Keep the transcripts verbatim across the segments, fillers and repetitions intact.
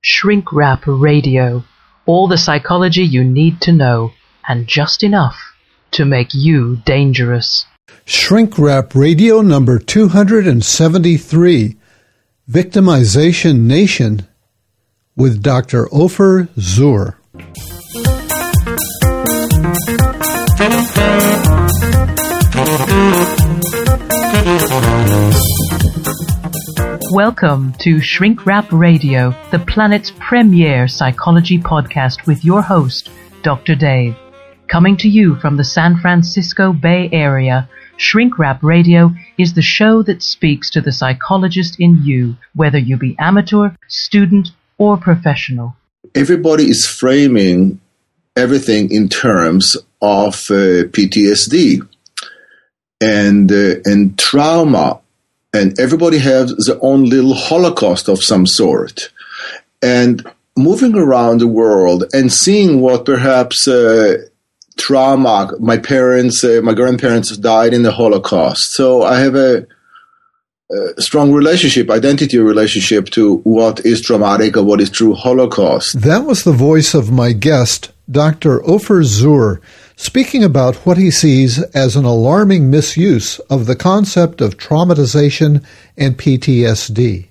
Shrink Wrap Radio. All the psychology you need to know, and just enough to make you dangerous. Shrink Wrap Radio number two hundred seventy-three, Victimization Nation, with Doctor Ofer Zur. Welcome to Shrink Wrap Radio, the planet's premier psychology podcast with your host, Doctor Dave. Coming to you from the San Francisco Bay Area, Shrink Wrap Radio is the show that speaks to the psychologist in you, whether you be amateur, student, or professional. Everybody is framing everything in terms of uh, P T S D and uh, and trauma. And everybody has their own little Holocaust of some sort. And moving around the world and seeing what perhaps uh, trauma, my parents, uh, my grandparents died in the Holocaust. So I have a, a strong relationship, identity relationship to what is traumatic or what is true Holocaust. That was the voice of my guest, Doctor Ofer Zur, speaking about what he sees as an alarming misuse of the concept of traumatization and P T S D.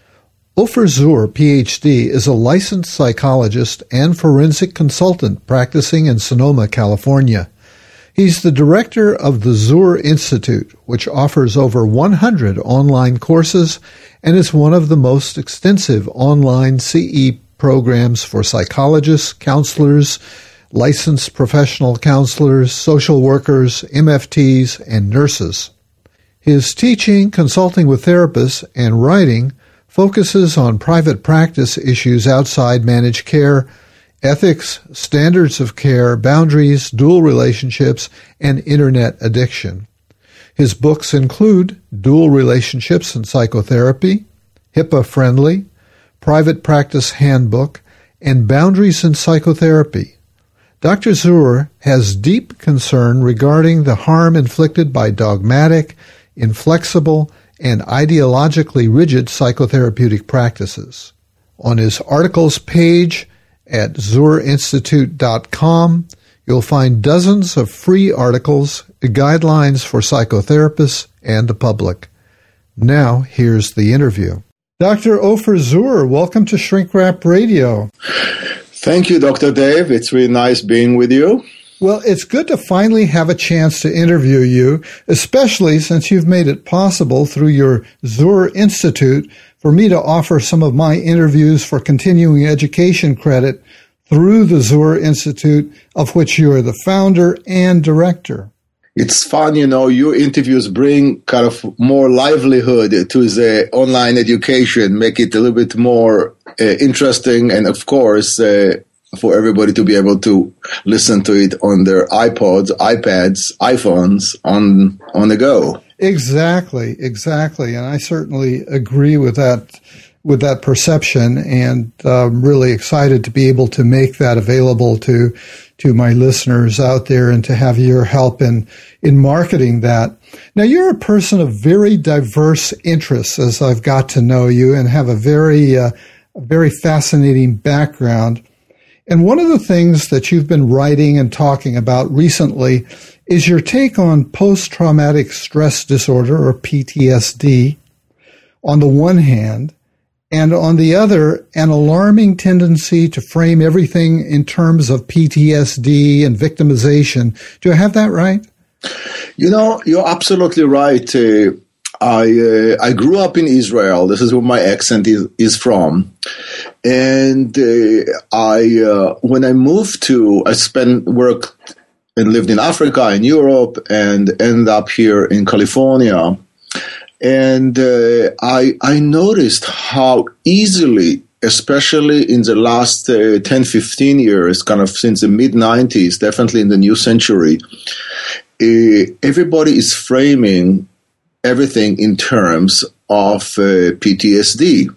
Ofer Zur, P H D, is a licensed psychologist and forensic consultant practicing in Sonoma, California. He's the director of the Zur Institute, which offers over one hundred online courses and is one of the most extensive online C E programs for psychologists, counselors, licensed professional counselors, social workers, M F Ts, and nurses. His teaching, consulting with therapists, and writing focuses on private practice issues outside managed care, ethics, standards of care, boundaries, dual relationships, and internet addiction. His books include Dual Relationships and Psychotherapy, HIPAA-Friendly, Private Practice Handbook, and Boundaries in Psychotherapy. Doctor Zur has deep concern regarding the harm inflicted by dogmatic, inflexible, and ideologically rigid psychotherapeutic practices. On his articles page at zur institute dot com, you'll find dozens of free articles, guidelines for psychotherapists and the public. Now, here's the interview. Doctor Ofer Zur, welcome to Shrink Wrap Radio. Thank you, Doctor Dave. It's really nice being with you. Well, it's good to finally have a chance to interview you, especially since you've made it possible through your Zur Institute for me to offer some of my interviews for continuing education credit through the Zur Institute, of which you are the founder and director. It's fun, you know, your interviews bring kind of more livelihood to the online education, make it a little bit more uh, interesting, and of course, uh, for everybody to be able to listen to it on their iPods, iPads, iPhones on on the go. Exactly, exactly, and I certainly agree with that with that perception, and I'm really excited to be able to make that available to to my listeners out there and to have your help in in marketing that. Now, you're a person of very diverse interests, as I've got to know you, and have a very uh, a very fascinating background. And one of the things that you've been writing and talking about recently is your take on post-traumatic stress disorder, or P T S D, on the one hand, and on the other, an alarming tendency to frame everything in terms of P T S D and victimization. Do I have that right? You know, you're absolutely right. Uh, I uh, I grew up in Israel. This is where my accent is, is from. And uh, I uh, when I moved to, I spent worked and lived in Africa, in Europe, and ended up here in California. And uh, I I noticed how easily, especially in the last uh, ten, fifteen years, kind of since the mid nineties, definitely in the new century, uh, everybody is framing everything in terms of uh, P T S D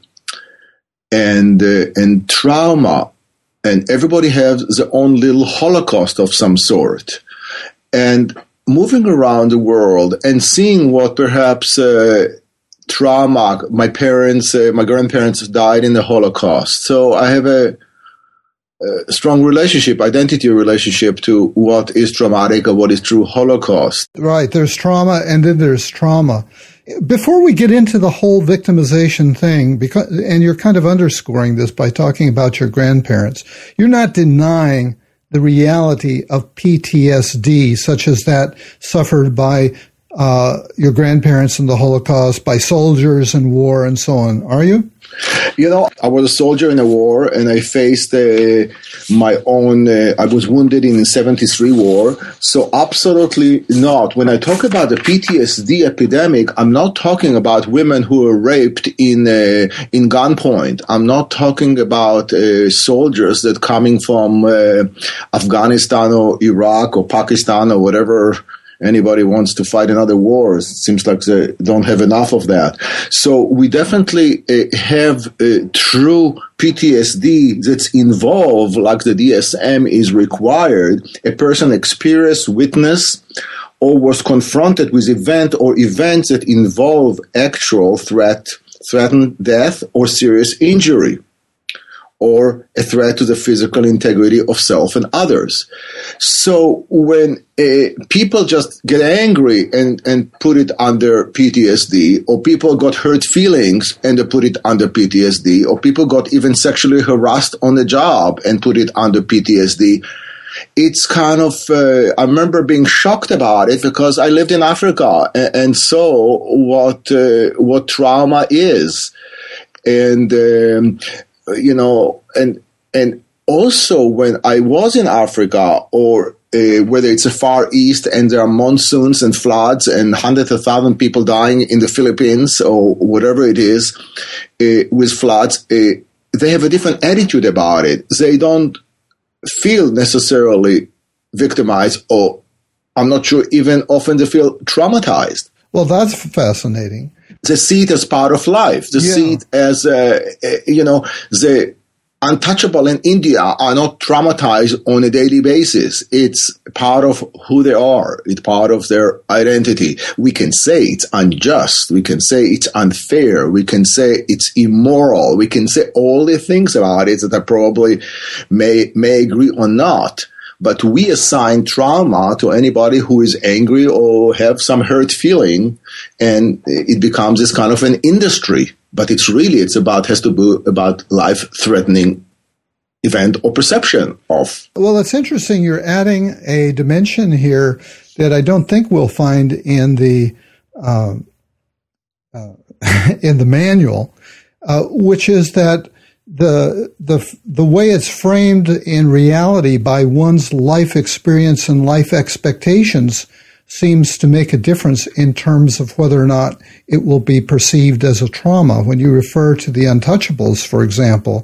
and uh, and trauma, and everybody has their own little Holocaust of some sort. And moving around the world and seeing what perhaps uh, trauma. My parents, uh, my grandparents died in the Holocaust. So I have a, a strong relationship, identity relationship to what is traumatic or what is true Holocaust. Right. There's trauma and then there's trauma. Before we get into the whole victimization thing, because, and you're kind of underscoring this by talking about your grandparents, you're not denying the reality of P T S D, such as that suffered by uh, your grandparents in the Holocaust, by soldiers in war, and so on, are you? You know, I was a soldier in a war, and I faced uh, my own, uh, I was wounded in the seventy-three war, so absolutely not. When I talk about the P T S D epidemic, I'm not talking about women who were raped in uh, in gunpoint. I'm not talking about uh, soldiers that coming from uh, Afghanistan or Iraq or Pakistan or whatever anybody wants to fight another war. It seems like they don't have enough of that. So we definitely uh, have uh, true P T S D that's involved, like the D S M is required. A person experienced, witnessed, or was confronted with event or events that involve actual threat, threatened death or serious injury, or a threat to the physical integrity of self and others. So when uh, people just get angry and, and put it under P T S D, or people got hurt feelings and they put it under P T S D, or people got even sexually harassed on the job and put it under P T S D, it's kind of, uh, I remember being shocked about it because I lived in Africa and, and saw what, uh, what trauma is. And, um, you know, and and also when I was in Africa, or uh, whether it's the Far East and there are monsoons and floods and hundreds of thousands of people dying in the Philippines or whatever it is uh, with floods, uh, they have a different attitude about it. They don't feel necessarily victimized, or I'm not sure even often they feel traumatized. Well, that's fascinating. They see it as part of life. They yeah. see it as, uh, you know, the untouchable in India are not traumatized on a daily basis. It's part of who they are. It's part of their identity. We can say it's unjust. We can say it's unfair. We can say it's immoral. We can say all the things about it that I probably may, may agree or not. But we assign trauma to anybody who is angry or have some hurt feeling, and it becomes this kind of an industry. But it's really, it's about, has to be about life-threatening event or perception of. Well, it's interesting. You're adding a dimension here that I don't think we'll find in the, uh, uh, in the manual, uh, which is that the the the way it's framed in reality by one's life experience and life expectations seems to make a difference in terms of whether or not it will be perceived as a trauma. When you refer to the Untouchables, for example,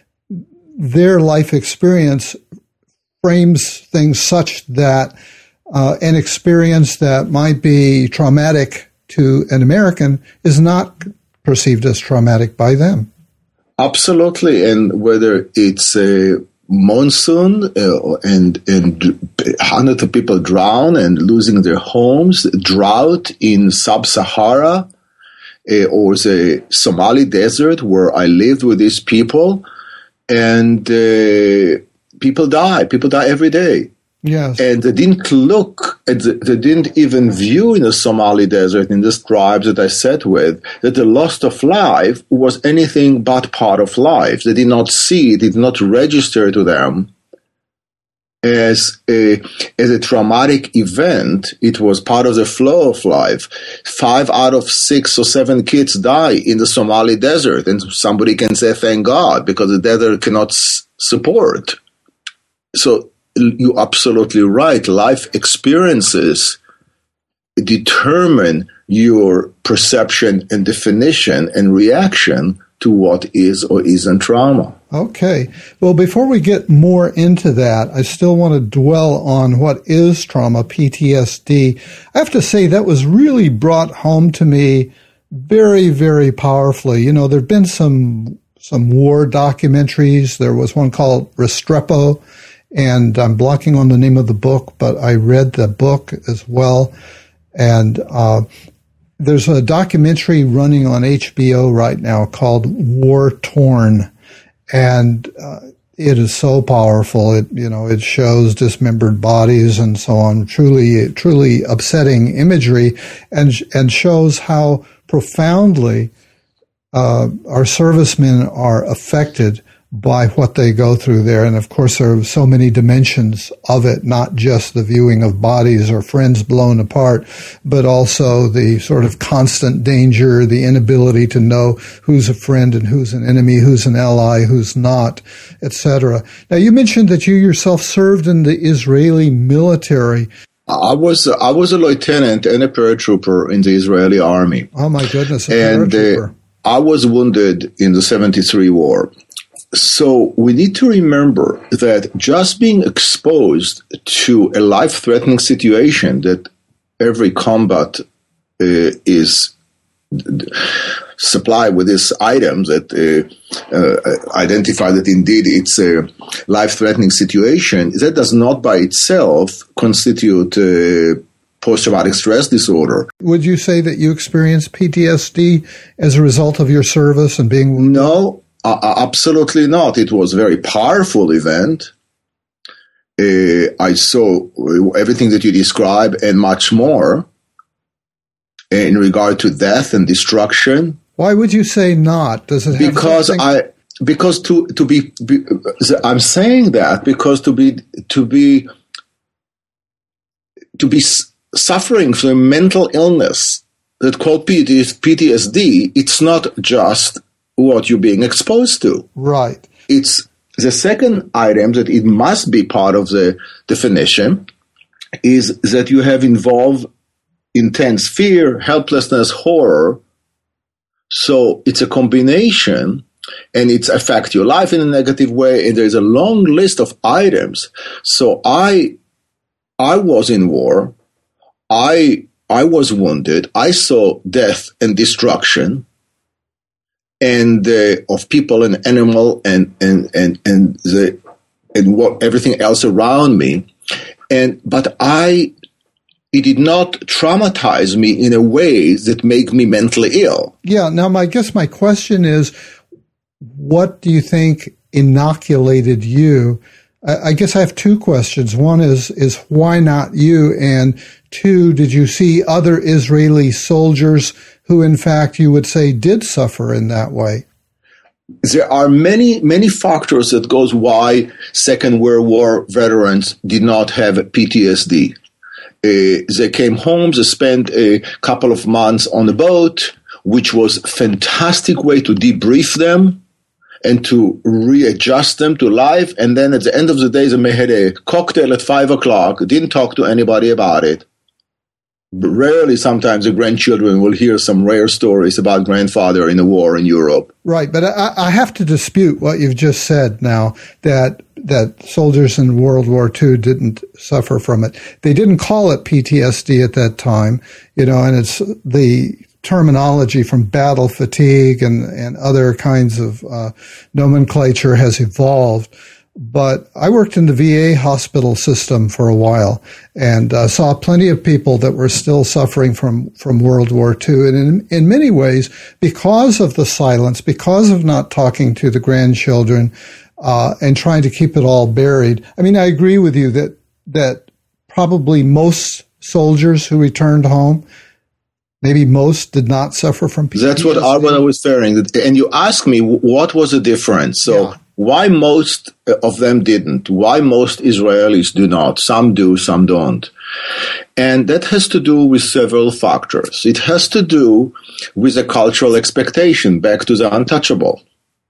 their life experience frames things such that uh, an experience that might be traumatic to an American is not perceived as traumatic by them. Absolutely, and whether it's a monsoon uh, and and hundreds of people drown and losing their homes, drought in sub-Sahara, uh, or the Somali desert where I lived with these people, and uh, people die. People die every day. Yes. And they didn't look, at the, they didn't even view in the Somali desert, in these tribes that I sat with, that the loss of life was anything but part of life. They did not see it, did not register to them as a, as a traumatic event. It was part of the flow of life. Five out of six or seven kids die in the Somali desert, and somebody can say, thank God, because the desert cannot s- support. So, you're absolutely right. Life experiences determine your perception and definition and reaction to what is or isn't trauma. Okay. Well, before we get more into that, I still want to dwell on what is trauma, P T S D. I have to say that was really brought home to me very, very powerfully. You know, there have been some some war documentaries. There was one called Restrepo, and I'm blocking on the name of the book, but I read the book as well. And uh, there's a documentary running on H B O right now called War Torn, and uh, it is so powerful. It, you know, it shows dismembered bodies and so on. Truly, truly upsetting imagery, and and shows how profoundly uh, our servicemen are affected by what they go through there. And of course, there are so many dimensions of it, not just the viewing of bodies or friends blown apart, but also the sort of constant danger, the inability to know who's a friend and who's an enemy, who's an ally, who's not, et cetera. Now, you mentioned that you yourself served in the Israeli military. I was I was a lieutenant and a paratrooper in the Israeli army. Oh, my goodness, a and paratrooper. Uh, I was wounded in the seventy-three war. So we need to remember that just being exposed to a life-threatening situation that every combat uh, is supplied with these items that uh, uh, identify that indeed it's a life-threatening situation, that does not by itself constitute uh, post-traumatic stress disorder. Would you say that you experienced P T S D as a result of your service and being wounded? No. Uh, absolutely not. It was a very powerful event. Uh, I saw everything that you describe and much more in regard to death and destruction. Why would you say not? Does it have because something? I because to to be, be I'm saying that because to be to be to be suffering from a mental illness that called P T S D, it's not just what you're being exposed to. Right. It's the second item that it must be part of the definition is that you have involved intense fear, helplessness, horror. So it's a combination, and it's affect your life in a negative way. And there's a long list of items. So I, I was in war. I, I was wounded. I saw death and destruction. And uh, of people and animal and and and and the and what everything else around me, and but I, it did not traumatize me in a way that make me mentally ill. Yeah. Now, my I guess my question is, what do you think inoculated you? I, I guess I have two questions. One is is why not you, and two, did you see other Israeli soldiers who, in fact, you would say did suffer in that way? There are many, many factors that goes why Second World War veterans did not have P T S D. Uh, they came home, they spent a couple of months on a boat, which was a fantastic way to debrief them and to readjust them to life. And then at the end of the day, they may had a cocktail at five o'clock, didn't talk to anybody about it. But rarely, sometimes the grandchildren will hear some rare stories about grandfather in the war in Europe. Right, but I, I have to dispute what you've just said now, that that soldiers in World War Two didn't suffer from it. They didn't call it P T S D at that time, you know, and it's the terminology from battle fatigue and, and other kinds of uh, nomenclature has evolved. But I worked in the V A hospital system for a while and uh, saw plenty of people that were still suffering from, from World War Two. And in, in many ways, because of the silence, because of not talking to the grandchildren uh, and trying to keep it all buried. I mean, I agree with you that that probably most soldiers who returned home, maybe most did not suffer from P T S D. That's what I, what I was saying. And you asked me, what was the difference? So. Yeah. Why most of them didn't? Why most Israelis do not? Some do, some don't. And that has to do with several factors. It has to do with a cultural expectation, back to the untouchable.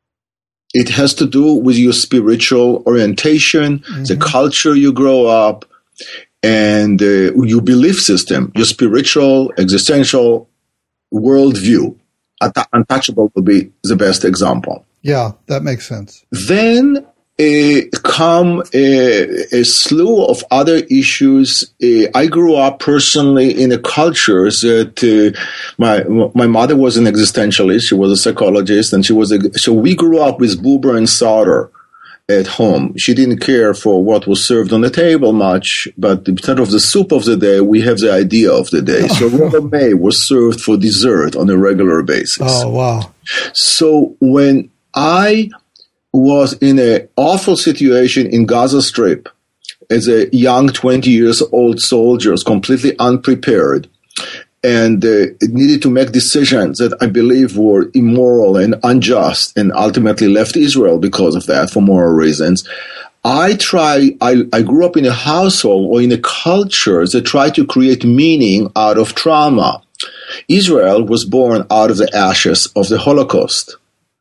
It has to do with your spiritual orientation, mm-hmm. the culture you grow up, and uh, your belief system, your spiritual, existential worldview. Untouchable will be the best example. Yeah, that makes sense. Then uh, come a, a slew of other issues. Uh, I grew up personally in a culture that uh, my my mother was an existentialist. She was a psychologist, and she was a, so we grew up with Buber and Sauter at home. She didn't care for what was served on the table much, but instead of the soup of the day, we have the idea of the day. So romaine was served for dessert on a regular basis. Oh, wow. So when I was in an awful situation in Gaza Strip as a young twenty years old soldier, completely unprepared, and uh, needed to make decisions that I believe were immoral and unjust, and ultimately left Israel because of that for moral reasons. I try. I, I grew up in a household or in a culture that tried to create meaning out of trauma. Israel was born out of the ashes of the Holocaust.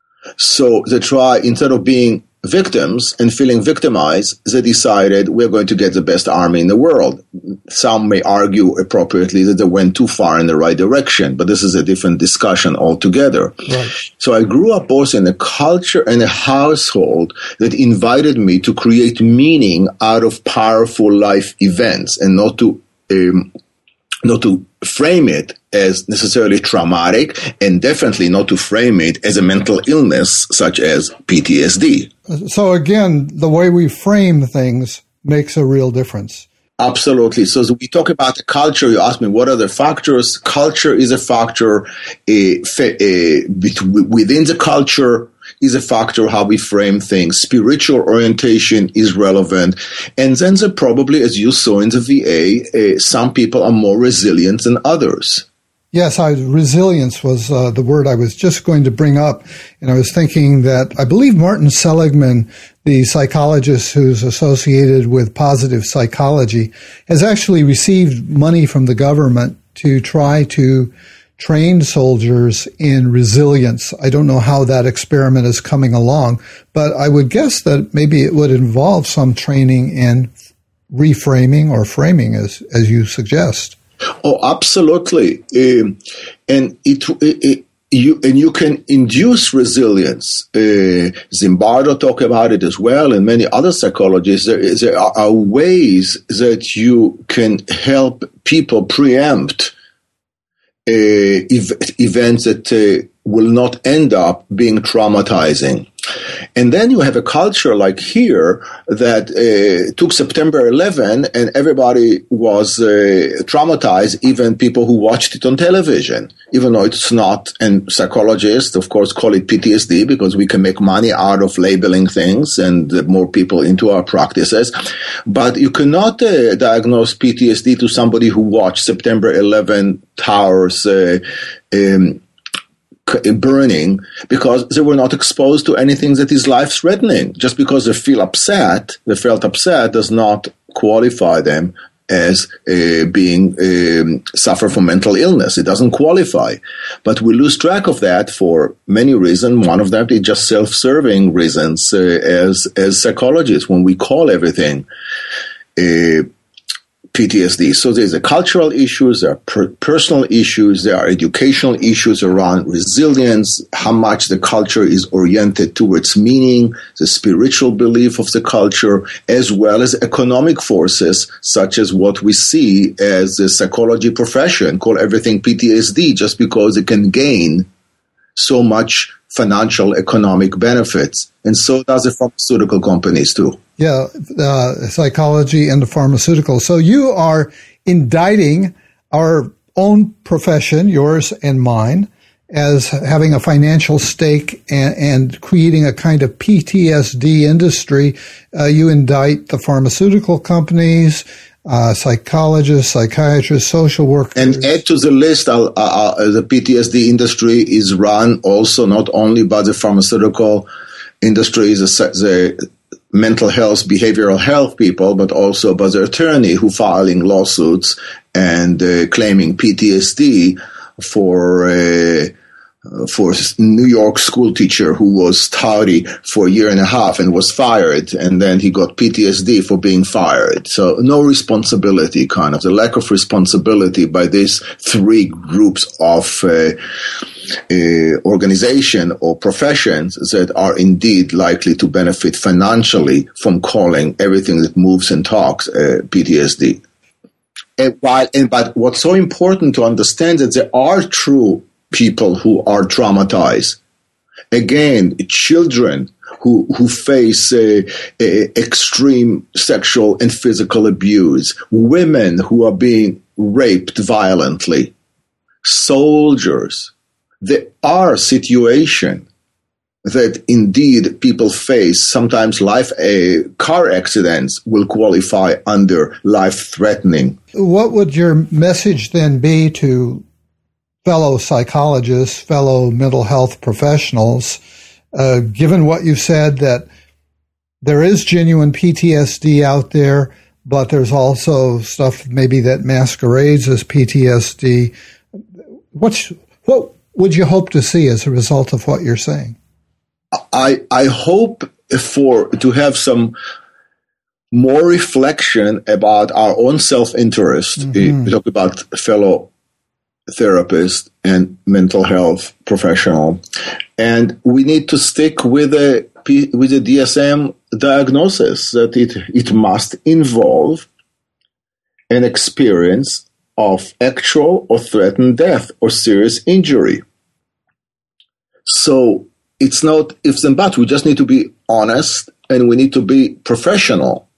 So they try, instead of being victims and feeling victimized, they decided we're going to get the best army in the world. Some may argue appropriately that they went too far in the right direction, but this is a different discussion altogether. Right. So I grew up both in a culture and a household that invited me to create meaning out of powerful life events and not to um, not to frame it as necessarily traumatic, and definitely not to frame it as a mental illness such as P T S D. So again, the way we frame things makes a real difference. Absolutely. So as we talk about the culture, you ask me what are the factors. Culture is a factor. A, a, within the culture is a factor how we frame things. Spiritual orientation is relevant. And then there probably, as you saw in the V A, uh, some people are more resilient than others. Yes, I, resilience was uh, the word I was just going to bring up. And I was thinking that I believe Martin Seligman, the psychologist who's associated with positive psychology, has actually received money from the government to try to train soldiers in resilience. I don't know how that experiment is coming along, but I would guess that maybe it would involve some training in reframing or framing, as as you suggest. Oh, absolutely, um, and it, it, it you and you can induce resilience. Uh, Zimbardo talk about it as well, and many other psychologists. There, there are ways that you can help people preempt Uh, ev- events that uh, will not end up being traumatizing. And then you have a culture like here that uh, took September eleventh and everybody was uh, traumatized, even people who watched it on television, even though it's not. And psychologists, of course, call it P T S D because we can make money out of labeling things and uh, more people into our practices. But you cannot uh, diagnose P T S D to somebody who watched September eleventh towers uh, um, burning because they were not exposed to anything that is life-threatening. Just because they feel upset, they felt upset, does not qualify them as uh, being um, suffer from mental illness. It doesn't qualify. But we lose track of that for many reasons. One of them is just self-serving reasons uh, as as psychologists when we call everything uh, P T S D. So there's a cultural issues, there are per- personal issues, there are educational issues around resilience, how much the culture is oriented towards meaning, the spiritual belief of the culture, as well as economic forces, such as what we see as the psychology profession, call everything P T S D just because it can gain so much financial economic benefits. And so does the pharmaceutical companies too. Yeah, uh, psychology and the pharmaceutical. So you are indicting our own profession, yours and mine, as having a financial stake and, and creating a kind of P T S D industry. Uh, you indict the pharmaceutical companies, uh, psychologists, psychiatrists, social workers. And add to the list, uh, uh, the P T S D industry is run also not only by the pharmaceutical industry, the, the mental health, behavioral health people, but also by the attorney who filing lawsuits and uh, claiming P T S D for uh, for a New York school teacher who was tardy for a year and a half and was fired, and then he got P T S D for being fired. So no responsibility, kind of the lack of responsibility by these three groups of uh, uh, organization or professions that are indeed likely to benefit financially from calling everything that moves and talks uh, P T S D. And while, and, but what's so important to understand that there are true people who are traumatized. Again, children who who face uh, uh, extreme sexual and physical abuse, women who are being raped violently, soldiers. There are situations that indeed people face. Sometimes life, uh, car accidents will qualify under life-threatening. What would your message then be to fellow psychologists, fellow mental health professionals, uh, given what you've said, that there is genuine P T S D out there, but there's also stuff maybe that masquerades as P T S D? What's, what would you hope to see as a result of what you're saying? I I hope for to have some more reflection about our own self-interest. Mm-hmm. We talk about fellow therapists and mental health professional, and we need to stick with a with the D S M diagnosis that it it must involve an experience of actual or threatened death or serious injury. So it's not ifs and buts. We just need to be honest and we need to be professional.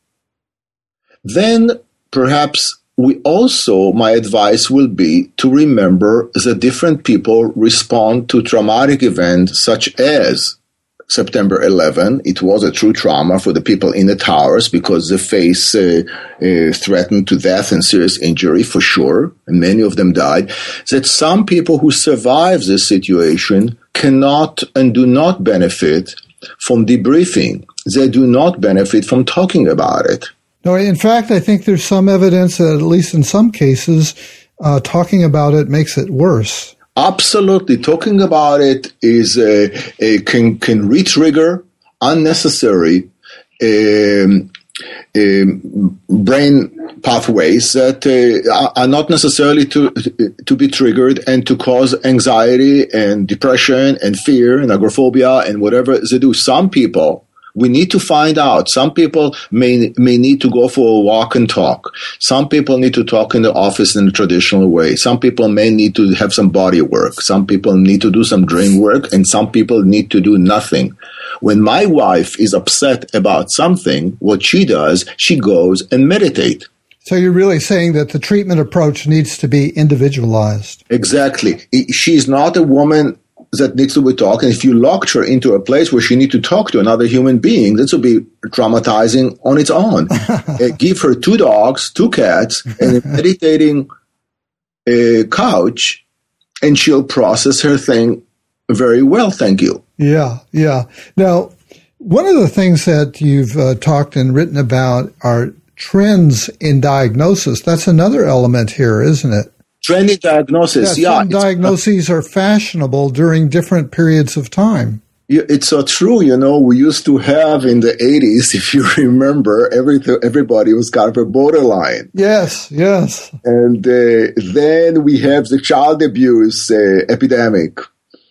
Then perhaps we also, my advice will be to remember that different people respond to traumatic events such as September eleventh. It was a true trauma for the people in the towers because they face uh, uh, threatened to death and serious injury for sure, and many of them died. That some people who survive this situation cannot and do not benefit from debriefing. They do not benefit from talking about it. No, in fact, I think there's some evidence that at least in some cases, uh, talking about it makes it worse. Absolutely. Talking about it is uh, uh, can can re-trigger unnecessary um, um, brain pathways that uh, are not necessarily to to be triggered and to cause anxiety and depression and fear and agoraphobia and whatever they do. Some people, we need to find out. Some people may may need to go for a walk and talk. Some people need to talk in the office in a traditional way. Some people may need to have some body work. Some people need to do some dream work, and some people need to do nothing. When my wife is upset about something, what she does, she goes and meditate. So you're really saying that the treatment approach needs to be individualized. Exactly. She's not a woman that needs to be talked. And if you locked her into a place where she needs to talk to another human being, this will be traumatizing on its own. uh, give her two dogs, two cats, and a meditating uh, couch, and she'll process her thing very well. Thank you. Yeah, yeah. Now, one of the things that you've uh, talked and written about are trends in diagnosis. That's another element here, isn't it? Trendy diagnosis, yeah. yeah. Some diagnoses are fashionable during different periods of time. Yeah, it's so true. You know, we used to have in the eighties, if you remember, every, everybody was kind of a borderline. Yes, yes. And uh, then we have the child abuse uh, epidemic.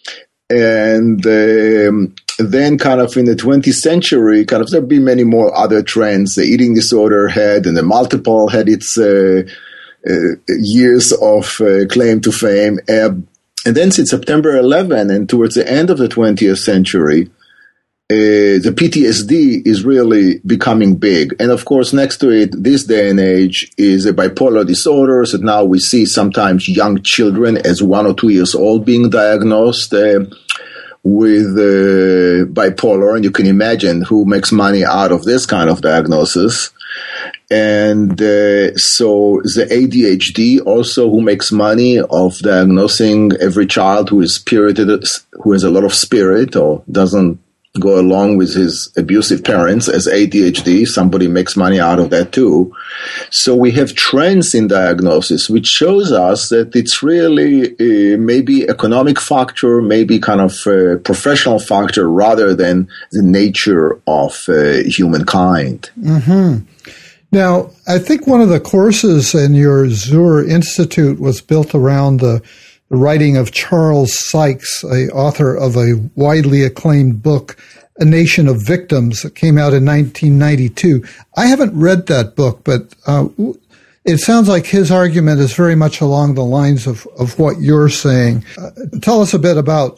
And um, then kind of in the twentieth century, kind of there'll be many more other trends. The eating disorder had, and the multiple had its uh, uh, years of uh, claim to fame. Uh, and then since September eleventh and towards the end of the twentieth century, uh, the P T S D is really becoming big. And of course, next to it, this day and age is a bipolar disorder. So now we see sometimes young children as one or two years old being diagnosed uh, with uh, bipolar. And you can imagine who makes money out of this kind of diagnosis. And uh, so the A D H D also, who makes money of diagnosing every child who is spirited, who has a lot of spirit or doesn't go along with his abusive parents as A D H D. Somebody makes money out of that too. So we have trends in diagnosis, which shows us that it's really uh, maybe economic factor, maybe kind of a professional factor rather than the nature of uh, humankind. Mm-hmm. Now, I think one of the courses in your Zur Institute was built around the the writing of Charles Sykes, a author of a widely acclaimed book, A Nation of Victims, that came out in nineteen ninety-two. I haven't read that book, but uh, it sounds like his argument is very much along the lines of, of what you're saying. Uh, tell us a bit about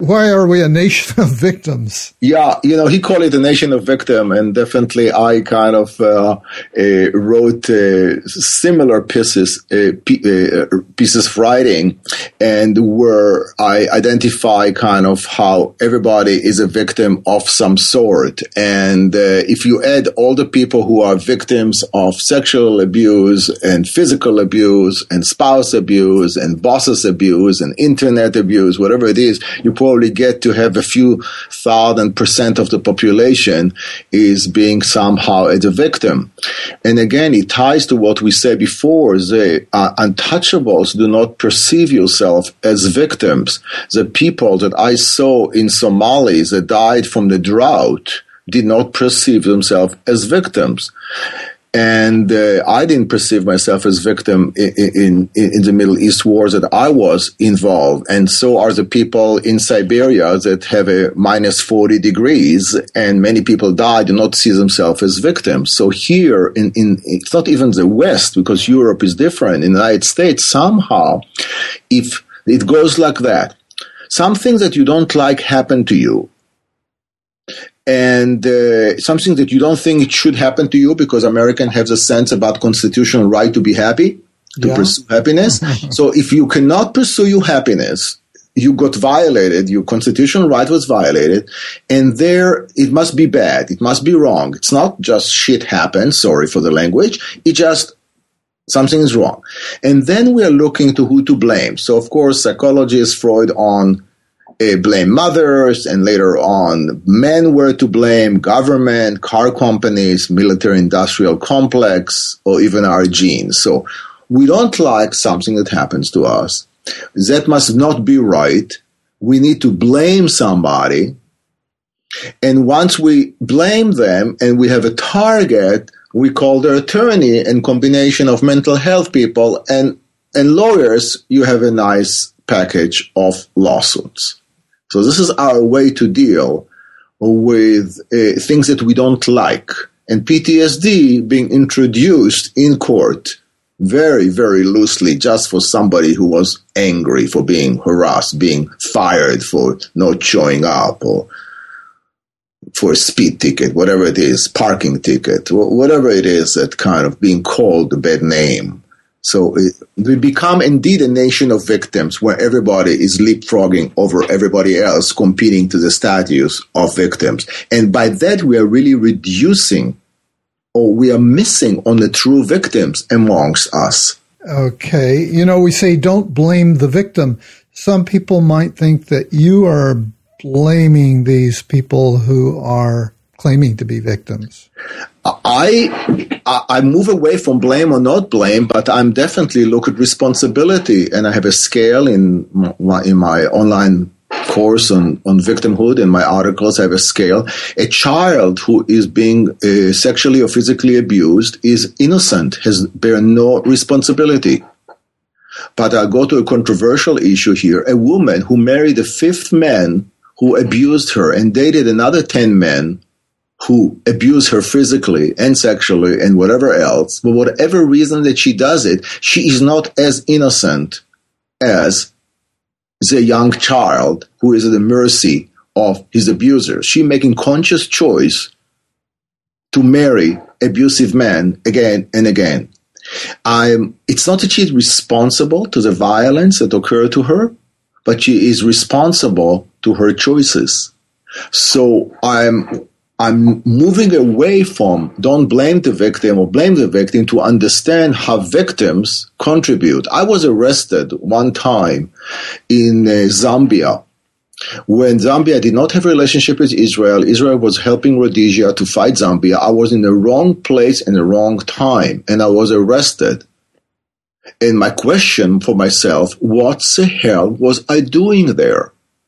why are we a nation of victims? Yeah, you know, he called it a nation of victim, and definitely I kind of uh, uh, wrote uh, similar pieces, uh, p- uh, pieces of writing, and where I identify kind of how everybody is a victim of some sort. And uh, if you add all the people who are victims of sexual abuse and physical abuse and spouse abuse and bosses abuse and internet abuse, whatever it is, you probably get to have a few thousand percent of the population is being somehow as a victim. And again, it ties to what we said before. The uh, untouchables do not perceive yourself as victims. The people that I saw in Somalia that died from the drought did not perceive themselves as victims. And uh, I didn't perceive myself as victim in, in, in the Middle East wars that I was involved. And so are the people in Siberia that have a minus forty degrees, and many people die, do not see themselves as victims. So here, in, in it's not even the West, because Europe is different. In the United States, somehow, if it goes like that, something that you don't like happened to you, and uh, something that you don't think it should happen to you, because American have a sense about constitutional right to be happy, to yeah. pursue happiness. So if you cannot pursue your happiness, you got violated, your constitutional right was violated, and there it must be bad, it must be wrong. It's not just shit happens, sorry for the language, it just something is wrong. And then we are looking to who to blame. So of course, psychologist Freud on Uh, blame mothers, and later on men were to blame, government, car companies, military industrial complex, or even our genes. So we don't like something that happens to us. That must not be right. We need to blame somebody. And once we blame them and we have a target, we call their attorney and combination of mental health people and, and lawyers, you have a nice package of lawsuits. So this is our way to deal with uh, things that we don't like. And P T S D being introduced in court very, very loosely just for somebody who was angry, for being harassed, being fired for not showing up, or for a speed ticket, whatever it is, parking ticket, whatever it is, that kind of being called a bad name. So it, we become indeed a nation of victims where everybody is leapfrogging over everybody else, competing to the status of victims. And by that, we are really reducing, or we are missing on the true victims amongst us. Okay. You know, we say don't blame the victim. Some people might think that you are blaming these people who are claiming to be victims. I I move away from blame or not blame, but I'm definitely look at responsibility, and I have a scale in my, in my online course on, on victimhood. In my articles, I have a scale. A child who is being uh, sexually or physically abused is innocent, has bear no responsibility. But I'll go to a controversial issue here. A woman who married a fifth man who abused her and dated another ten men who abuse her physically and sexually and whatever else, for whatever reason that she does it, she is not as innocent as the young child who is at the mercy of his abuser. She making conscious choice to marry abusive men again and again. I'm, it's not that she's responsible to the violence that occurred to her, but she is responsible to her choices. So I'm I'm moving away from don't blame the victim or blame the victim to understand how victims contribute. I was arrested one time in uh, Zambia when Zambia did not have a relationship with Israel. Israel was helping Rhodesia to fight Zambia. I was in the wrong place in the wrong time, and I was arrested. And my question for myself, what the hell was I doing there?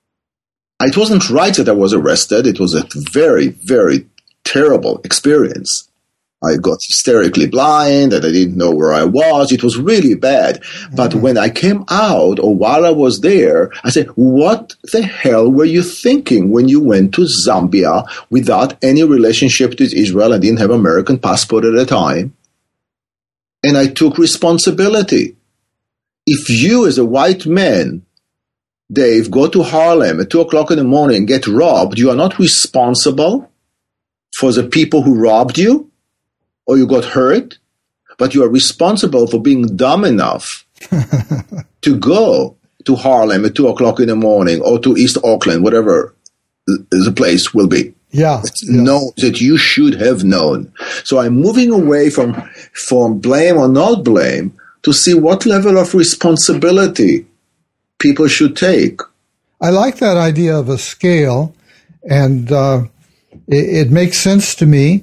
It wasn't right that I was arrested. It was a very, very terrible experience. I got hysterically blind and I didn't know where I was. It was really bad. Mm-hmm. But when I came out, or while I was there, I said, what the hell were you thinking when you went to Zambia without any relationship with Israel? I didn't have an American passport at the time. And I took responsibility. If you as a white man Dave, go to Harlem at two o'clock in the morning, get robbed, you are not responsible for the people who robbed you or you got hurt, but you are responsible for being dumb enough to go to Harlem at two o'clock in the morning or to East Oakland, whatever the place will be. Yeah, yeah. Know that you should have known. So I'm moving away from, from blame or not blame to see what level of responsibility people should take. I like that idea of a scale, and uh, it, it makes sense to me.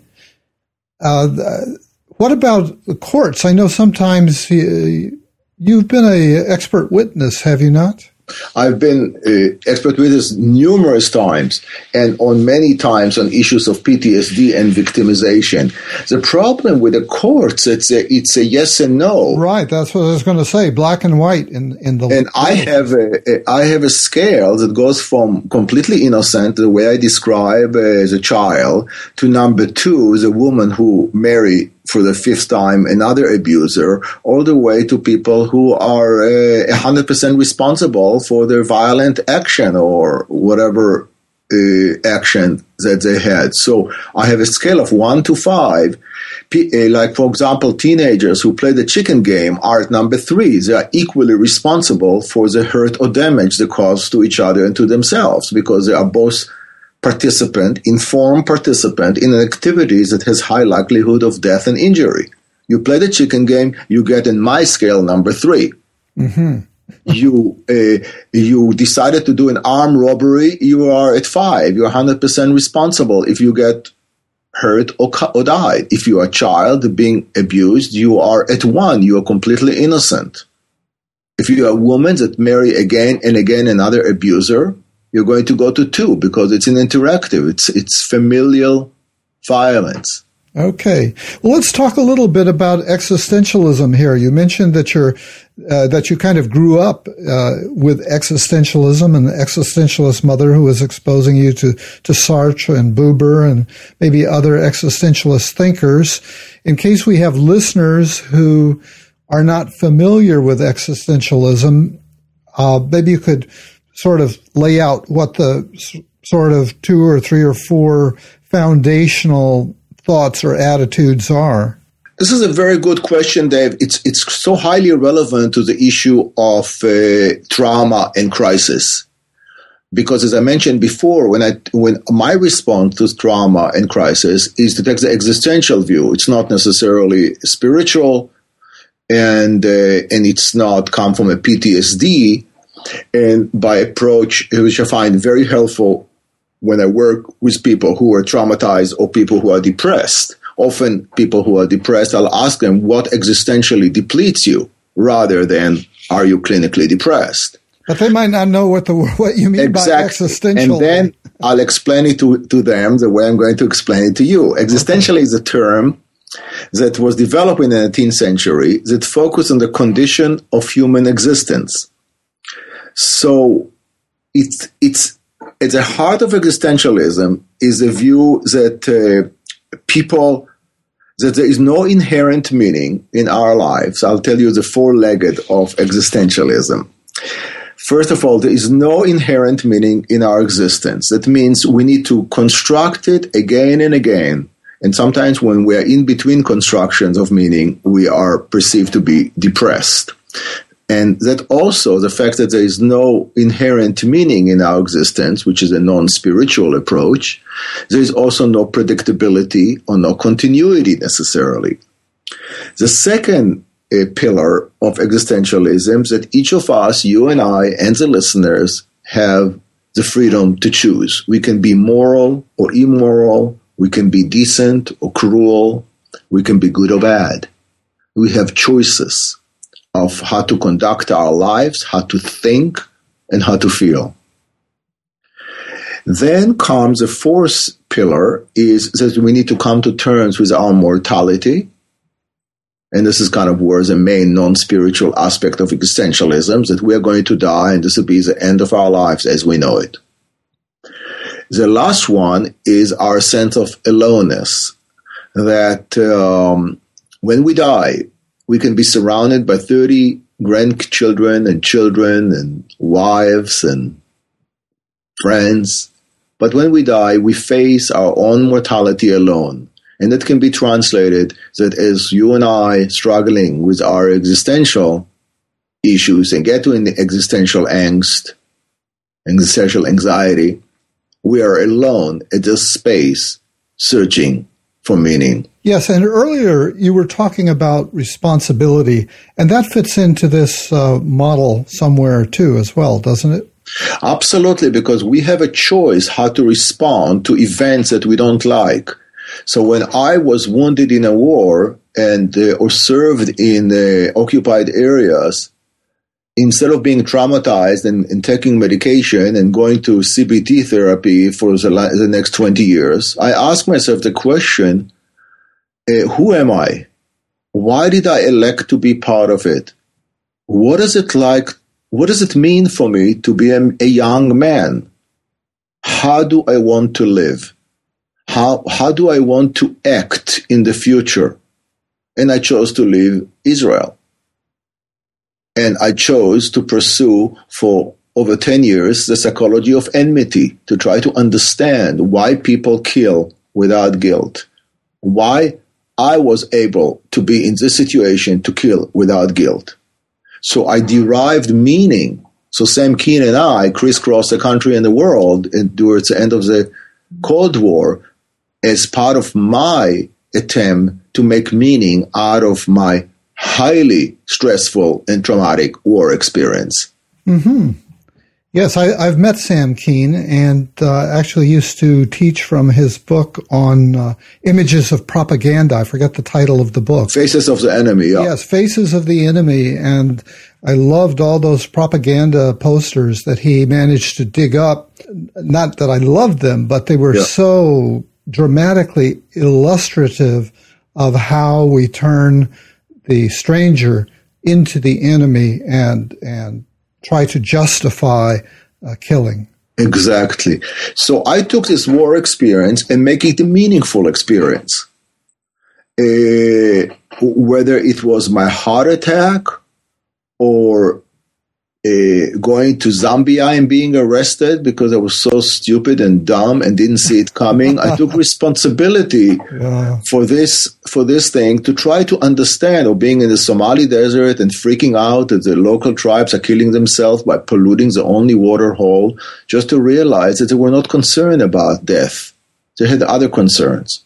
Uh, what about the courts? I know sometimes you, you've been an expert witness, have you not? I've been uh, expert witness numerous times, and on many times on issues of P T S D and victimization. The problem with the courts, it's a, it's a yes and no. Right, that's what I was going to say, black and white in, in the... And I have, a, a, I have a scale that goes from completely innocent, the way I describe uh, as a child, to number two, the woman who married for the fifth time another abuser, all the way to people who are uh, one hundred percent responsible for their violent action or whatever uh, action that they had. So I have a scale of one to five. P- uh, like, for example, teenagers who play the chicken game are at number three. They are equally responsible for the hurt or damage they cause to each other and to themselves, because they are both participant, informed participant in an activity that has high likelihood of death and injury. You play the chicken game, you get in my scale number three. Mm-hmm. you uh, you decided to do an armed robbery, you are at five. You're one hundred percent responsible if you get hurt or, or died. If you are a child being abused, you are at one. You are completely innocent. If you are a woman that marry again and again another abuser, you're going to go to two because it's an interactive. It's it's familial violence. Okay. Well, let's talk a little bit about existentialism here. You mentioned that you're uh, that you kind of grew up uh, with existentialism, and the existentialist mother who was exposing you to to Sartre and Buber and maybe other existentialist thinkers. In case we have listeners who are not familiar with existentialism, uh, maybe you could sort of lay out what the s- sort of two or three or four foundational thoughts or attitudes are. This is a very good question, Dave. It's it's so highly relevant to the issue of uh, trauma and crisis, because, as I mentioned before, when I when my response to trauma and crisis is to take the existential view. It's not necessarily spiritual, and uh, and it's not come from a P T S D. And by approach, which I find very helpful when I work with people who are traumatized or people who are depressed. Often people who are depressed, I'll ask them what existentially depletes you rather than are you clinically depressed. But they might not know what the what you mean exactly. by existential. And then I'll explain it to, to them the way I'm going to explain it to you. Existential is a term that was developed in the nineteenth century that focused on the condition of human existence. So it's it's at the heart of existentialism is a view that uh, people, that there is no inherent meaning in our lives. I'll tell you the four-legged of existentialism. First of all, there is no inherent meaning in our existence. That means we need to construct it again and again. And sometimes when we are in between constructions of meaning, we are perceived to be depressed. And that also, the fact that there is no inherent meaning in our existence, which is a non-spiritual approach, there is also no predictability or no continuity necessarily. The second uh, pillar of existentialism is that each of us, you and I, and the listeners, have the freedom to choose. We can be moral or immoral. We can be decent or cruel. We can be good or bad. We have choices of how to conduct our lives, how to think, and how to feel. Then comes the fourth pillar, is that we need to come to terms with our mortality. And this is kind of where the main non-spiritual aspect of existentialism, that we are going to die and this will be the end of our lives as we know it. The last one is our sense of aloneness, that um, when we die, we can be surrounded by thirty grandchildren and children and wives and friends. But when we die, we face our own mortality alone. And that can be translated that as you and I struggling with our existential issues and get to an existential angst, existential anxiety, we are alone at this space searching for meaning. Yes, and earlier you were talking about responsibility, and that fits into this uh, model somewhere too as well, doesn't it? Absolutely, because we have a choice how to respond to events that we don't like. So when I was wounded in a war and uh, or served in uh, occupied areas, instead of being traumatized and, and taking medication and going to C B T therapy for the, the next twenty years, I asked myself the question, uh, who am I? Why did I elect to be part of it? What is it like? What does it mean for me to be a, a young man? How do I want to live? How, how do I want to act in the future? And I chose to leave Israel. And I chose to pursue for over ten years the psychology of enmity, to try to understand why people kill without guilt, why I was able to be in this situation to kill without guilt. So I derived meaning. So Sam Keen and I crisscrossed the country and the world towards the end of the Cold War as part of my attempt to make meaning out of my highly stressful and traumatic war experience. Mm-hmm. Yes, I, I've met Sam Keen and uh, actually used to teach from his book on uh, images of propaganda. I forget the title of the book. Faces of the Enemy, yeah. Yes, Faces of the Enemy. And I loved all those propaganda posters that he managed to dig up. Not that I loved them, but they were yeah. so dramatically illustrative of how we turn the stranger into the enemy and and try to justify uh, killing. Exactly. So I took this war experience and make it a meaningful experience. Uh, whether it was my heart attack or uh, going to Zambia and being arrested because I was so stupid and dumb and didn't see it coming, I took responsibility yeah. for this for this thing to try to understand, or being in the Somali desert and freaking out that the local tribes are killing themselves by polluting the only water hole, just to realize that they were not concerned about death. They had other concerns.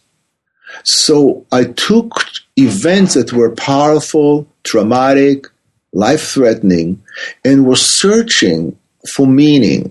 So I took events that were powerful, traumatic, life-threatening, and was searching for meaning.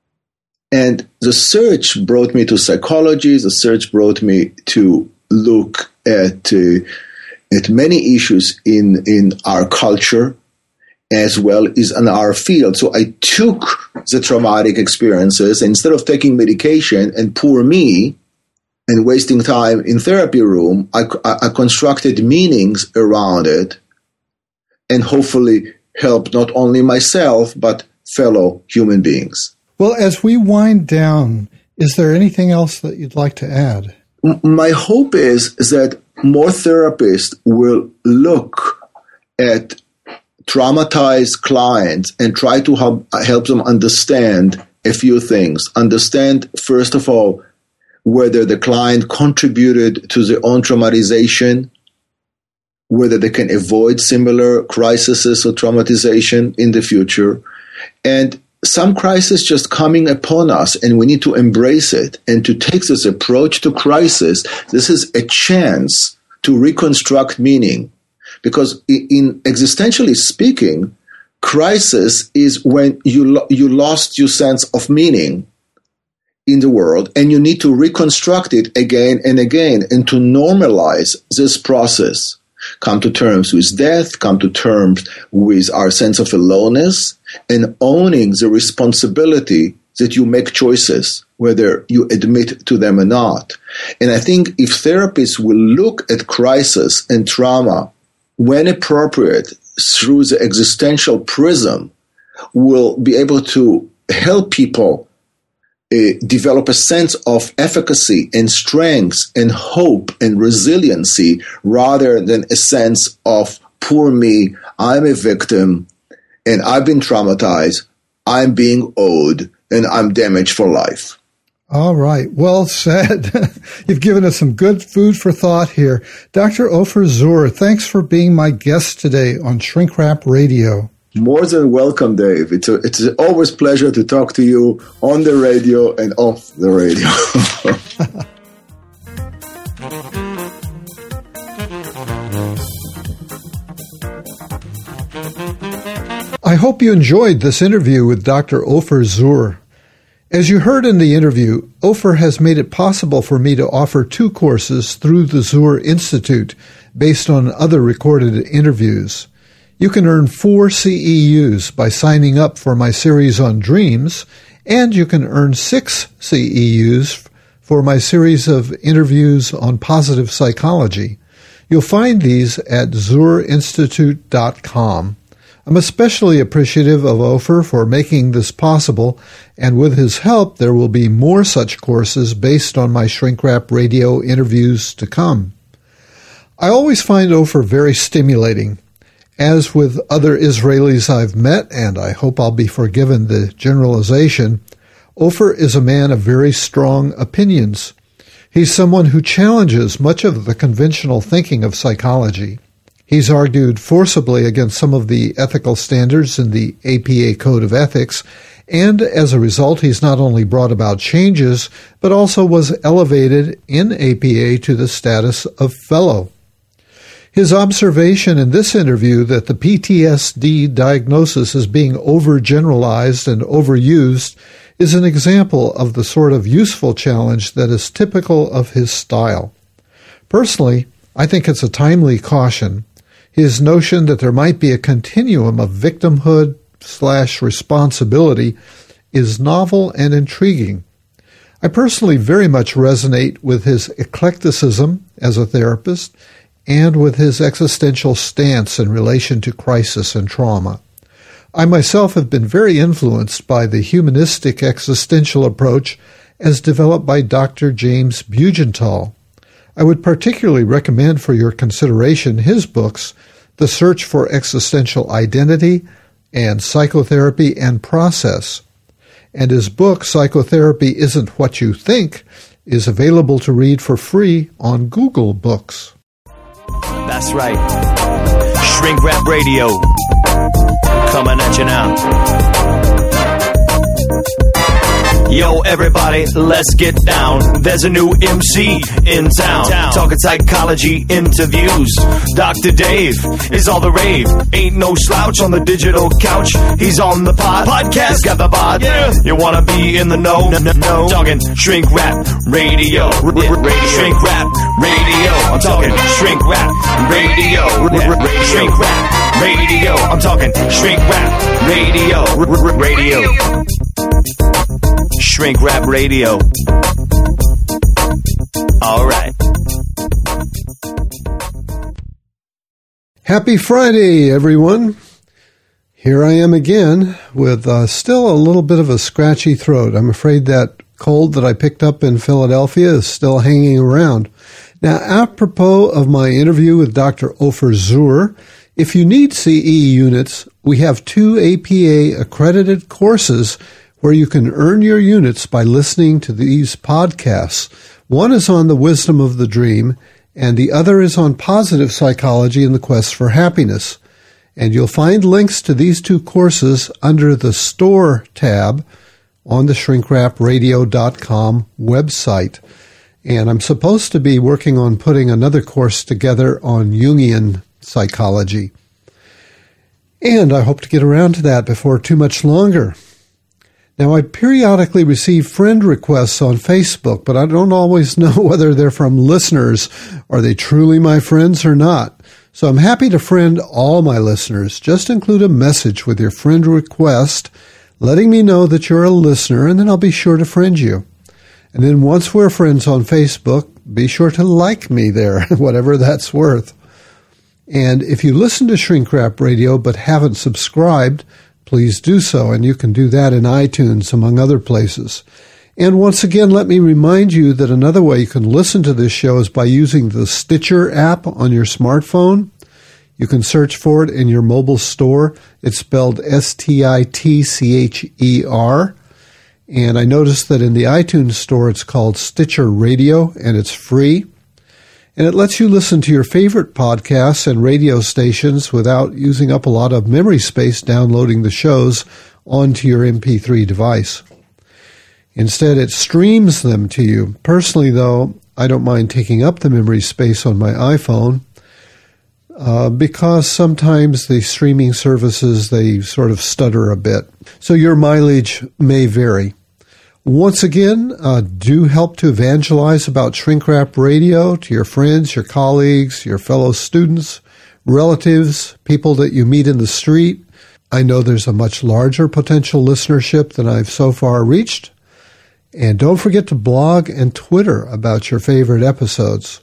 And the search brought me to psychology. The search brought me to look at uh, at many issues in, in our culture as well as in our field. So I took the traumatic experiences, instead of taking medication and poor me and wasting time in therapy room, I, I constructed meanings around it, and hopefully help not only myself, but fellow human beings. Well, as we wind down, is there anything else that you'd like to add? M- my hope is, is that more therapists will look at traumatized clients and try to help, help them understand a few things. Understand, first of all, whether the client contributed to their own traumatization, whether they can avoid similar crises or traumatization in the future. And some crisis just coming upon us, and we need to embrace it. And to take this approach to crisis, this is a chance to reconstruct meaning. Because in existentially speaking, crisis is when you lo- you lost your sense of meaning in the world, and you need to reconstruct it again and again, and to normalize this process. Come to terms with death, come to terms with our sense of aloneness, and owning the responsibility that you make choices, whether you admit to them or not. And I think if therapists will look at crisis and trauma, when appropriate, through the existential prism, will be able to help people Uh, develop a sense of efficacy and strength and hope and resiliency, rather than a sense of poor me, I'm a victim, and I've been traumatized. I'm being owed, and I'm damaged for life. All right. Well said. You've given us some good food for thought here. Doctor Ofer Zur, thanks for being my guest today on Shrink Rap Radio. More than welcome, Dave. It's a, it's always a pleasure to talk to you on the radio and off the radio. I hope you enjoyed this interview with Doctor Ofer Zur. As you heard in the interview, Ofer has made it possible for me to offer two courses through the Zur Institute based on other recorded interviews. You can earn four C E Us by signing up for my series on dreams, and you can earn six C E Us for my series of interviews on positive psychology. You'll find these at zur institute dot com. I'm especially appreciative of Ofer for making this possible, and with his help, there will be more such courses based on my Shrink Rap Radio interviews to come. I always find Ofer very stimulating. As with other Israelis I've met, and I hope I'll be forgiven the generalization, Ofer is a man of very strong opinions. He's someone who challenges much of the conventional thinking of psychology. He's argued forcibly against some of the ethical standards in the A P A Code of Ethics, and as a result, he's not only brought about changes, but also was elevated in A P A to the status of fellow. His observation in this interview that the P T S D diagnosis is being overgeneralized and overused is an example of the sort of useful challenge that is typical of his style. Personally, I think it's a timely caution. His notion that there might be a continuum of victimhood slash responsibility is novel and intriguing. I personally very much resonate with his eclecticism as a therapist and with his existential stance in relation to crisis and trauma. I myself have been very influenced by the humanistic existential approach as developed by Doctor James Bugental. I would particularly recommend for your consideration his books, The Search for Existential Identity and Psychotherapy and Process. And his book, Psychotherapy Isn't What You Think, is available to read for free on Google Books. That's right. Shrink Rap Radio. Coming at you now. Yo, everybody, let's get down. There's a new M C in town. Talking psychology interviews. Doctor Dave is all the rave. Ain't no slouch on the digital couch. He's on the pod. Podcast got the bod. Yeah. You wanna be in the know? No, no, no. Talking Shrink Rap Radio. Radio. Shrink Rap Radio. I'm talking Shrink Rap Radio. Shrink Rap Radio. I'm talking Shrink Rap Radio. Radio. Shrink Rap Radio. All right. Happy Friday, everyone. Here I am again with uh, still a little bit of a scratchy throat. I'm afraid that cold that I picked up in Philadelphia is still hanging around. Now, apropos of my interview with Doctor Ofer Zur, if you need C E units, we have two A P A accredited courses where you can earn your units by listening to these podcasts. One is on the wisdom of the dream, and the other is on positive psychology and the quest for happiness. And you'll find links to these two courses under the Store tab on the shrink rap radio dot com website. And I'm supposed to be working on putting another course together on Jungian psychology. And I hope to get around to that before too much longer. Now, I periodically receive friend requests on Facebook, but I don't always know whether they're from listeners. Are they truly my friends or not? So I'm happy to friend all my listeners. Just include a message with your friend request, letting me know that you're a listener, and then I'll be sure to friend you. And then once we're friends on Facebook, be sure to like me there, whatever that's worth. And if you listen to Shrink Rap Radio but haven't subscribed, please do so, and you can do that in iTunes, among other places. And once again, let me remind you that another way you can listen to this show is by using the Stitcher app on your smartphone. You can search for it in your mobile store. It's spelled S T I T C H E R. And I noticed that in the iTunes store it's called Stitcher Radio, and it's free. And it lets you listen to your favorite podcasts and radio stations without using up a lot of memory space downloading the shows onto your M P three device. Instead, it streams them to you. Personally, though, I don't mind taking up the memory space on my iPhone uh, because sometimes the streaming services, they sort of stutter a bit. So your mileage may vary. Once again, uh, do help to evangelize about Shrink Rap Radio to your friends, your colleagues, your fellow students, relatives, people that you meet in the street. I know there's a much larger potential listenership than I've so far reached. And don't forget to blog and Twitter about your favorite episodes.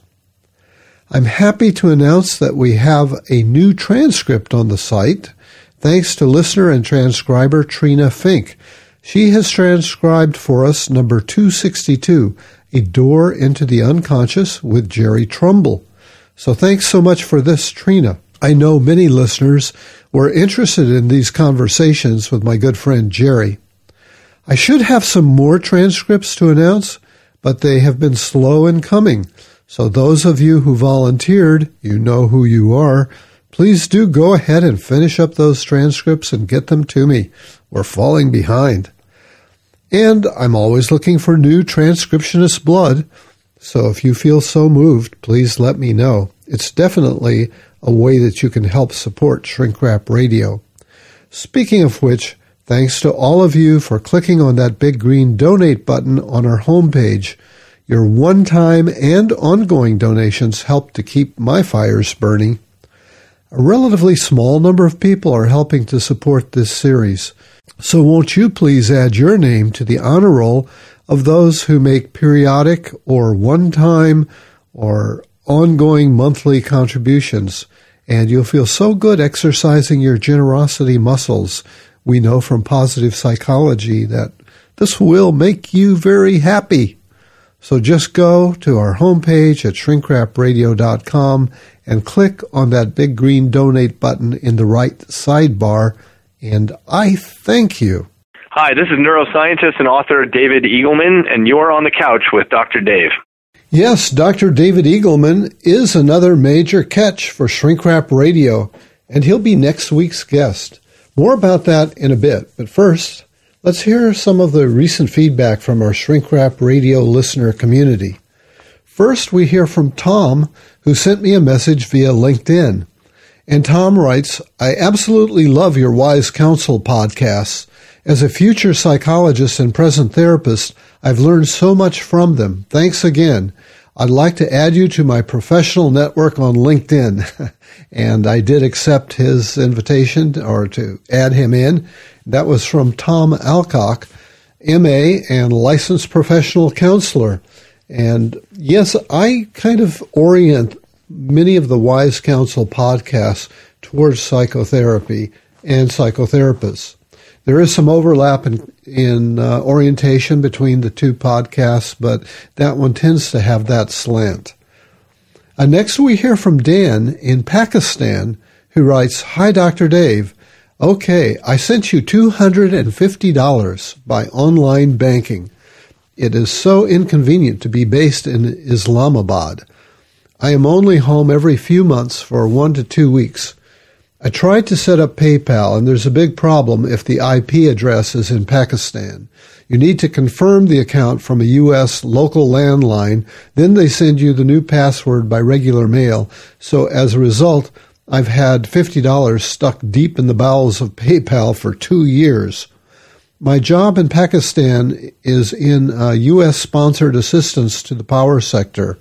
I'm happy to announce that we have a new transcript on the site, thanks to listener and transcriber Trina Fink. She has transcribed for us number two sixty-two, A Door into the Unconscious with Jerry Trumbull. So thanks so much for this, Trina. I know many listeners were interested in these conversations with my good friend Jerry. I should have some more transcripts to announce, but they have been slow in coming. So those of you who volunteered, you know who you are. Please do go ahead and finish up those transcripts and get them to me. We're falling behind. And I'm always looking for new transcriptionist blood. So if you feel so moved, please let me know. It's definitely a way that you can help support Shrink Rap Radio. Speaking of which, thanks to all of you for clicking on that big green donate button on our homepage. Your one-time and ongoing donations help to keep my fires burning. A relatively small number of people are helping to support this series. So won't you please add your name to the honor roll of those who make periodic or one-time or ongoing monthly contributions. And you'll feel so good exercising your generosity muscles. We know from positive psychology that this will make you very happy. So just go to our homepage at shrink rap radio dot com and click on that big green donate button in the right sidebar, and I thank you. Hi, this is neuroscientist and author David Eagleman, and you're on the couch with Doctor Dave. Yes, Doctor David Eagleman is another major catch for Shrink Rap Radio, and he'll be next week's guest. More about that in a bit, but first, let's hear some of the recent feedback from our Shrink Rap Radio listener community. First, we hear from Tom, who sent me a message via LinkedIn. And Tom writes, I absolutely love your Wise Counsel podcasts. As a future psychologist and present therapist, I've learned so much from them. Thanks again. I'd like to add you to my professional network on LinkedIn. And I did accept his invitation or to add him in. That was from Tom Alcock, M A and licensed professional counselor. And yes, I kind of orient many of the Wise Counsel podcasts towards psychotherapy and psychotherapists. There is some overlap in, in uh, orientation between the two podcasts, but that one tends to have that slant. Uh, next, we hear from Dan in Pakistan, who writes, Hi, Doctor Dave. Okay, I sent you two hundred fifty dollars by online banking. It is so inconvenient to be based in Islamabad. I am only home every few months for one to two weeks. I tried to set up PayPal, and there's a big problem if the I P address is in Pakistan. You need to confirm the account from a U S local landline, then they send you the new password by regular mail. So as a result, I've had fifty dollars stuck deep in the bowels of PayPal for two years. My job in Pakistan is in uh, U S-sponsored assistance to the power sector.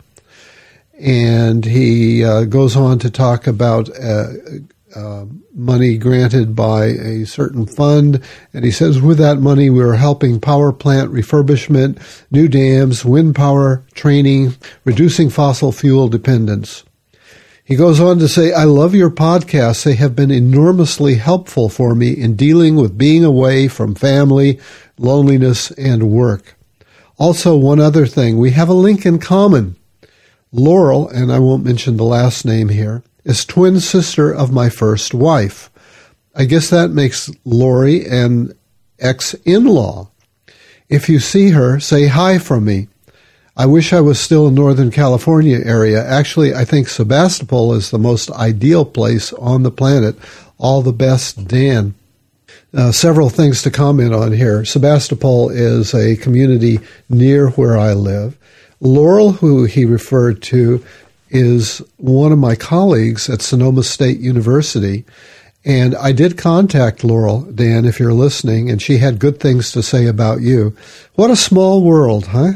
And he uh, goes on to talk about uh, uh, money granted by a certain fund. And he says, with that money, we are helping power plant refurbishment, new dams, wind power training, reducing fossil fuel dependence. He goes on to say, I love your podcasts. They have been enormously helpful for me in dealing with being away from family, loneliness, and work. Also, one other thing, we have a link in common. Laurel, and I won't mention the last name here, is twin sister of my first wife. I guess that makes Lori an ex-in-law. If you see her, say hi from me. I wish I was still in Northern California area. Actually, I think Sebastopol is the most ideal place on the planet. All the best, Dan. Uh, several things to comment on here. Sebastopol is a community near where I live. Laurel, who he referred to, is one of my colleagues at Sonoma State University. And I did contact Laurel, Dan, if you're listening, and she had good things to say about you. What a small world, huh?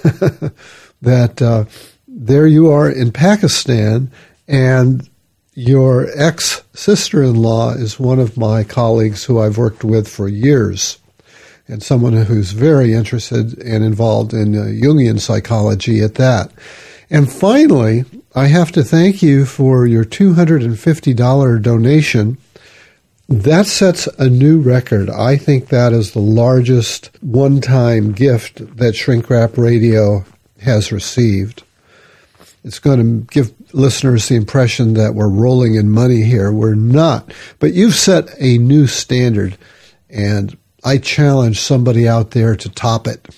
that uh, there you are in Pakistan, and your ex-sister-in-law is one of my colleagues who I've worked with for years, and someone who's very interested and involved in uh, Jungian psychology at that. And finally, I have to thank you for your two hundred fifty dollars donation. That sets a new record. I think that is the largest one-time gift that Shrink Rap Radio has received. It's going to give listeners the impression that we're rolling in money here. We're not. But you've set a new standard, and I challenge somebody out there to top it.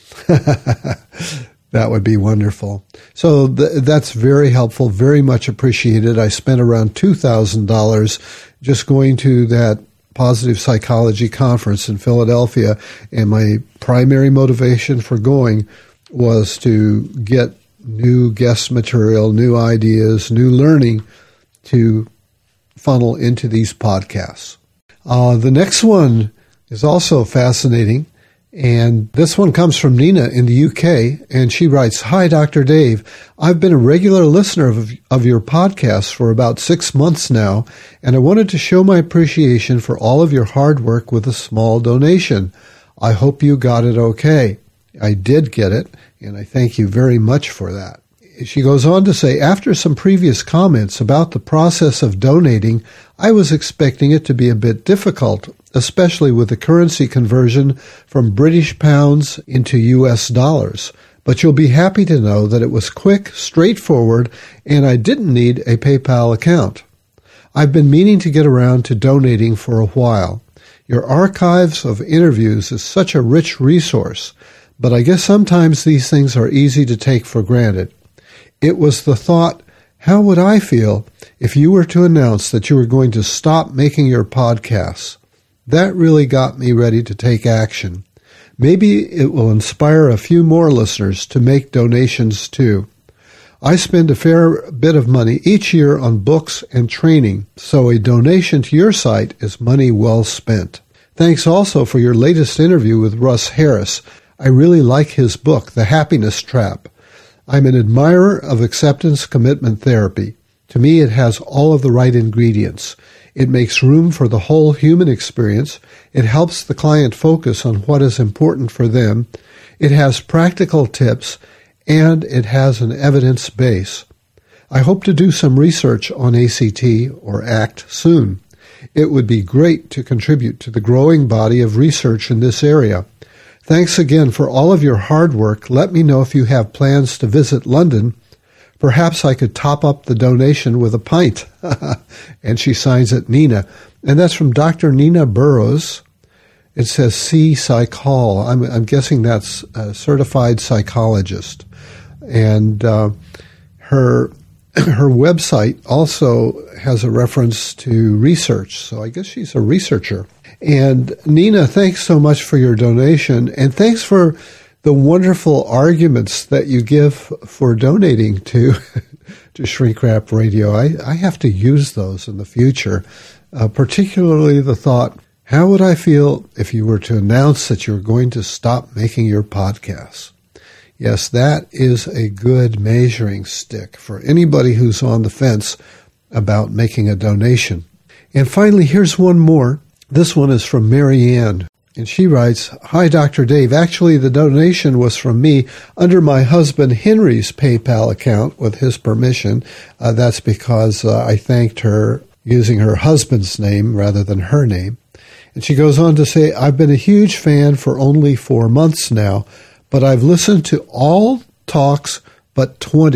That would be wonderful. So th- that's very helpful, very much appreciated. I spent around two thousand dollars just going to that Positive Psychology Conference in Philadelphia, and my primary motivation for going was to get new guest material, new ideas, new learning to funnel into these podcasts. Uh, the next one is also fascinating. And this one comes from Nina in the U K, and she writes, "Hi, Doctor Dave. I've been a regular listener of, of your podcasts for about six months now, and I wanted to show my appreciation for all of your hard work with a small donation. I hope you got it okay." I did get it, and I thank you very much for that. She goes on to say, "After some previous comments about the process of donating, I was expecting it to be a bit difficult, especially with the currency conversion from British pounds into U S dollars. But you'll be happy to know that it was quick, straightforward, and I didn't need a PayPal account. I've been meaning to get around to donating for a while. Your archives of interviews is such a rich resource, but I guess sometimes these things are easy to take for granted. It was the thought, how would I feel if you were to announce that you were going to stop making your podcasts? That really got me ready to take action. Maybe it will inspire a few more listeners to make donations too. I spend a fair bit of money each year on books and training, so a donation to your site is money well spent. Thanks also for your latest interview with Russ Harris. I really like his book, The Happiness Trap. I'm an admirer of acceptance commitment therapy. To me, it has all of the right ingredients. It makes room for the whole human experience. It helps the client focus on what is important for them. It has practical tips, and it has an evidence base. I hope to do some research on A C T or ACT soon. It would be great to contribute to the growing body of research in this area. Thanks again for all of your hard work. Let me know if you have plans to visit London. Perhaps I could top up the donation with a pint." And she signs it Nina. And that's from Doctor Nina Burrows. It says C Psychol. I'm, I'm guessing that's a certified psychologist. And uh, her her website also has a reference to research. So I guess she's a researcher. And Nina, thanks so much for your donation. And thanks for the wonderful arguments that you give for donating to to Shrink Rap Radio. I, I have to use those in the future, uh, particularly the thought, how would I feel if you were to announce that you're going to stop making your podcasts? Yes, that is a good measuring stick for anybody who's on the fence about making a donation. And finally, here's one more. This one is from Mary Ann. And she writes, "Hi, Doctor Dave. Actually, the donation was from me under my husband Henry's PayPal account with his permission. Uh, that's because uh, I thanked her using her husband's name rather than her name." And she goes on to say, "I've been a huge fan for only four months now, but I've listened to all talks but twenty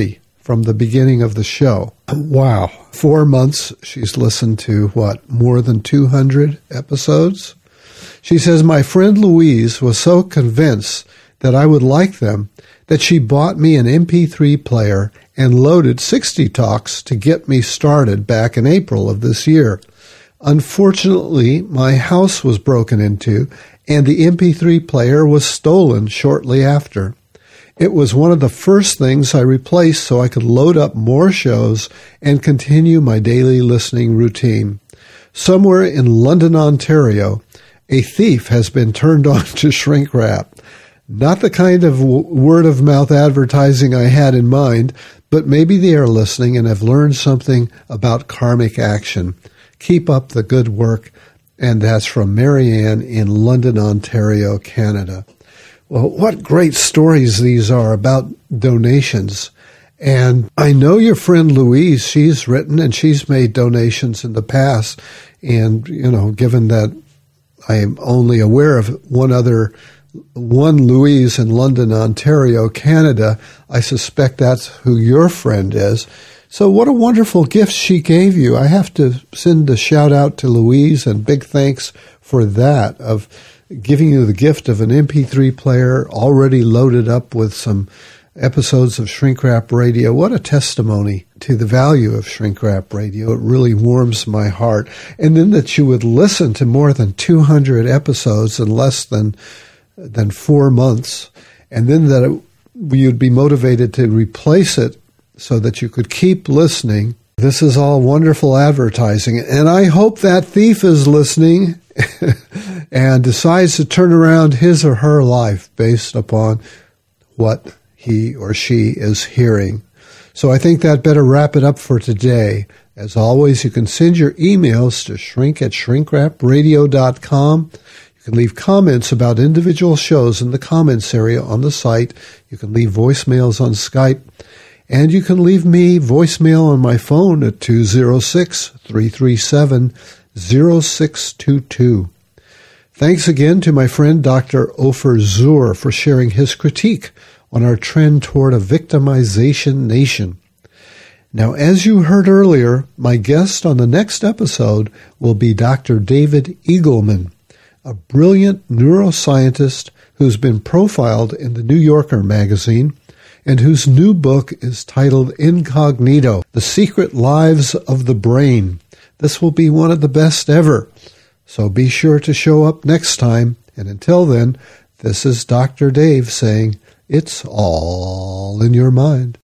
from the beginning of the show. Wow. Four months she's listened to, what, more than two hundred episodes? She says, my friend Louise was so convinced that I would like them that she bought me an M P three player and loaded sixty talks to get me started back in April of this year. Unfortunately, my house was broken into and the M P three player was stolen shortly after. It was one of the first things I replaced so I could load up more shows and continue my daily listening routine. Somewhere in London, Ontario, a thief has been turned on to shrink wrap. Not the kind of w- word-of-mouth advertising I had in mind, but maybe they are listening and have learned something about karmic action. Keep up the good work. And that's from Marianne in London, Ontario, Canada. Well, what great stories these are about donations. And I know your friend Louise, she's written and she's made donations in the past. And, you know, given that I am only aware of one other, one Louise in London, Ontario, Canada, I suspect that's who your friend is. So what a wonderful gift she gave you. I have to send a shout out to Louise and big thanks for that, of giving you the gift of an M P three player already loaded up with some episodes of Shrink Wrap Radio. What a testimony to the value of Shrink Wrap Radio. It really warms my heart. And then that you would listen to more than two hundred episodes in less than than four months, and then that it, you'd be motivated to replace it so that you could keep listening. This is all wonderful advertising, and I hope that thief is listening and decides to turn around his or her life based upon what he or she is hearing. So I think that better wrap it up for today. As always, you can send your emails to shrink at shrink wrap radio dot com. You can leave comments about individual shows in the comments area on the site. You can leave voicemails on Skype. And you can leave me voicemail on my phone at two oh six, three three seven, oh six two two. Thanks again to my friend Doctor Ofer Zur for sharing his critique on our trend toward a victimization nation. Now, as you heard earlier, my guest on the next episode will be Doctor David Eagleman, a brilliant neuroscientist who's been profiled in the New Yorker magazine and whose new book is titled Incognito, The Secret Lives of the Brain. This will be one of the best ever. So be sure to show up next time. And until then, this is Doctor Dave saying, it's all in your mind.